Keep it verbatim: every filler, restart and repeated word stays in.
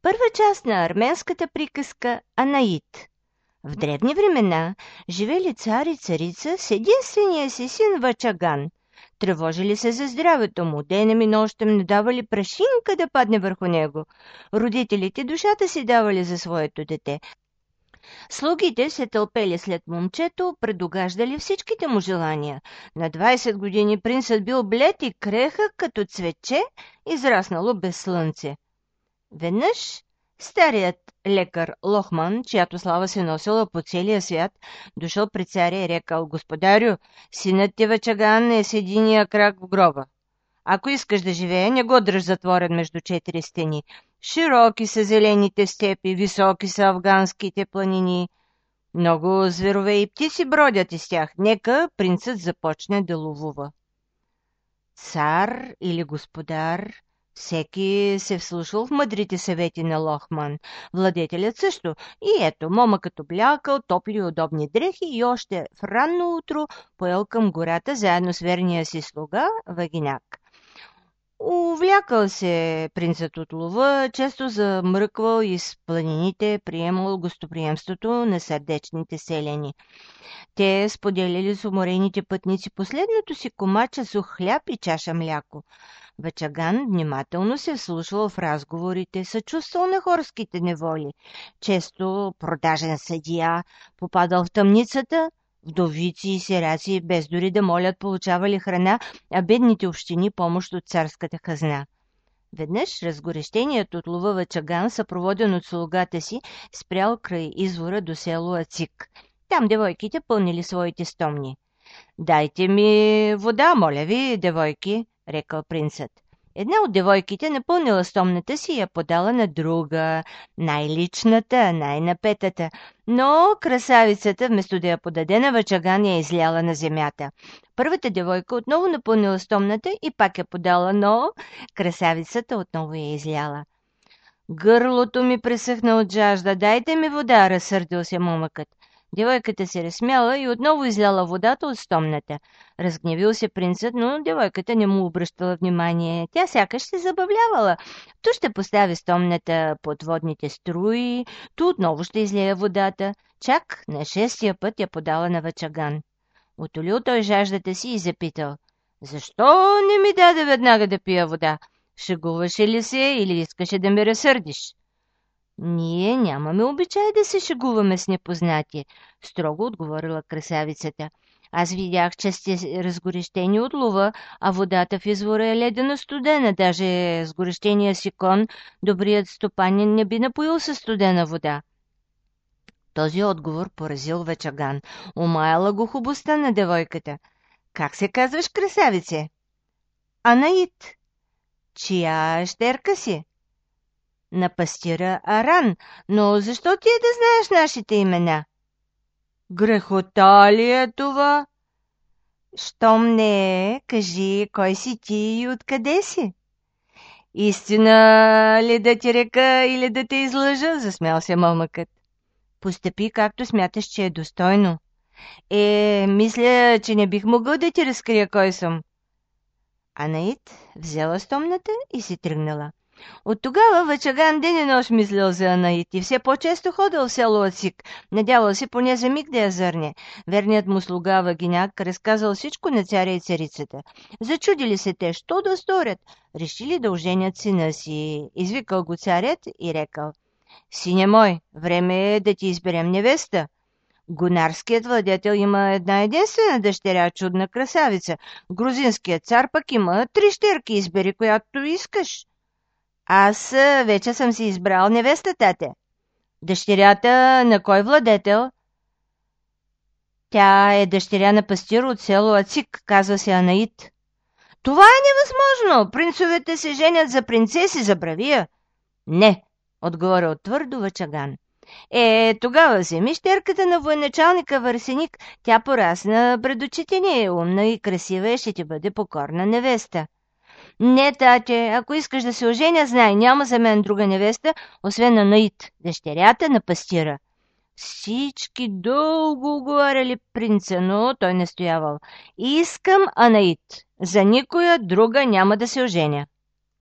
Първа част на арменската приказка Анаит. В древни времена живели цар и царица с единствения си син Вачаган. Тревожили се за здравето му, денем и нощем не давали прашинка да падне върху него. Родителите душата си давали за своето дете. Слугите се тълпели след момчето, предугаждали всичките му желания. На двайсет години принцът бил блед и крехък като цветче, израснало без слънце. Веднъж старият лекар Лохман, чиято слава се носила по целия свят, дошъл при царя и рекал: „Господарю, синът ти Вачаган е с единия крак в гроба. Ако искаш да живее, не го дръж затворен между четири стени. Широки са зелените степи, високи са афганските планини. Много зверове и птици бродят из тях. Нека принцът започне да ловува.“ Цар или господар, всеки се вслушал в мъдрите съвети на Лохман. Владетелят също. И ето, момъкът облякал топли и удобни дрехи и още в ранно утро поел към гората заедно с верния си слуга Вагиняк. Увлякал се принцът от лова, често замръквал из планините, приемал гостоприемството на сърдечните селяни. Те споделяли с уморените пътници последното си комаче сух хляб и чаша мляко. Вачаган внимателно се вслушвал в разговорите, съчувствал на хорските неволи. Често продажен съдия попадал в тъмницата, вдовици и сираци, без дори да молят, получавали храна, а бедните общини помощ от царската хазна. Веднъж разгорещеният от лова Вачаган, съпроводен от слугата си, спрял край извора до село Ацик. Там девойките пълнили своите стомни. „Дайте ми вода, моля ви, девойки“, рекал принцът. Една от девойките напълнила стомната си и я подала на друга, най-личната, най-напетата. Но красавицата, вместо да я подаде на Вачаган, я изляла на земята. Първата девойка отново напълнила стомната и пак я подала, но красавицата отново я изляла. „Гърлото ми пресъхна от жажда, дайте ми вода“, разсърдил се момъкът. Девойката се разсмяла и отново изляла водата от стомната. Разгневил се принцът, но девойката не му обръщала внимание. Тя сякаш се забавлявала. Ту ще постави стомната под водните струи, ту отново ще излее водата. Чак на шестия път я подала на Вачаган. Отолил той жаждата си и запитал: „Защо не ми даде веднага да пия вода? Шегуваше ли се или искаше да ме разсърдиш?“ „Ние нямаме обичай да се шегуваме с непознати“, строго отговорила красавицата. „Аз видях, че сте разгорещени от лова, а водата в извора е ледено студена. Даже с горещения си кон добрият стопанин не би напоил със студена вода.“ Този отговор поразил Вачаган. Умаяла го хубостта на девойката. „Как се казваш, красавице?“ „Анаит.“ „Чия щерка си?“ „На пастира Аран, но защо ти е да знаеш нашите имена?“ „Грехота ли е това?“ „Щом не е, кажи кой си ти и откъде си?“ „Истина ли да ти река или да те излъжа?“ засмял се момъкът. „Постъпи както смяташ, че е достойно.“ „Е, мисля, че не бих могъл да ти разкрия кой съм.“ Анаит взела стомната и си тръгнала. От тогава Вачаган ден и нощ мислил за Анаит и все по-често ходил в село Ацик. Надявал се поне за миг да я зърне. Верният му слуга Вагиняк разказал всичко на царя и царицата. Зачудили се те, що да сторят. Решили да оженят сина си. Извикал го царят и рекал: „Сине мой, време е да ти изберем невеста. Гунарският владетел има една единствена дъщеря, чудна красавица. Грузинският цар пък има три щерки, избери която искаш. Аз вече съм си избрал невестата те.“ „Дъщерята на кой владетел?“ „Тя е дъщеря на пастир от село Ацик, казва се Анаит.“ „Това е невъзможно! Принцовете се женят за принцеси, за бравия.“ „Не“, отговорил твърдо Вачаган. „Е, тогава вземи щерката на военачалника Варсеник. Тя порасна пред очите ни, умна и красива и ще ти бъде покорна невеста.“ „Не, тате, ако искаш да се оженя, знай, няма за мен друга невеста, освен Анаит, дъщерята на пастира.“ Всички дълго уговаряли принца, но той настоявал: „Искам Анаит, за никоя друга няма да се оженя.“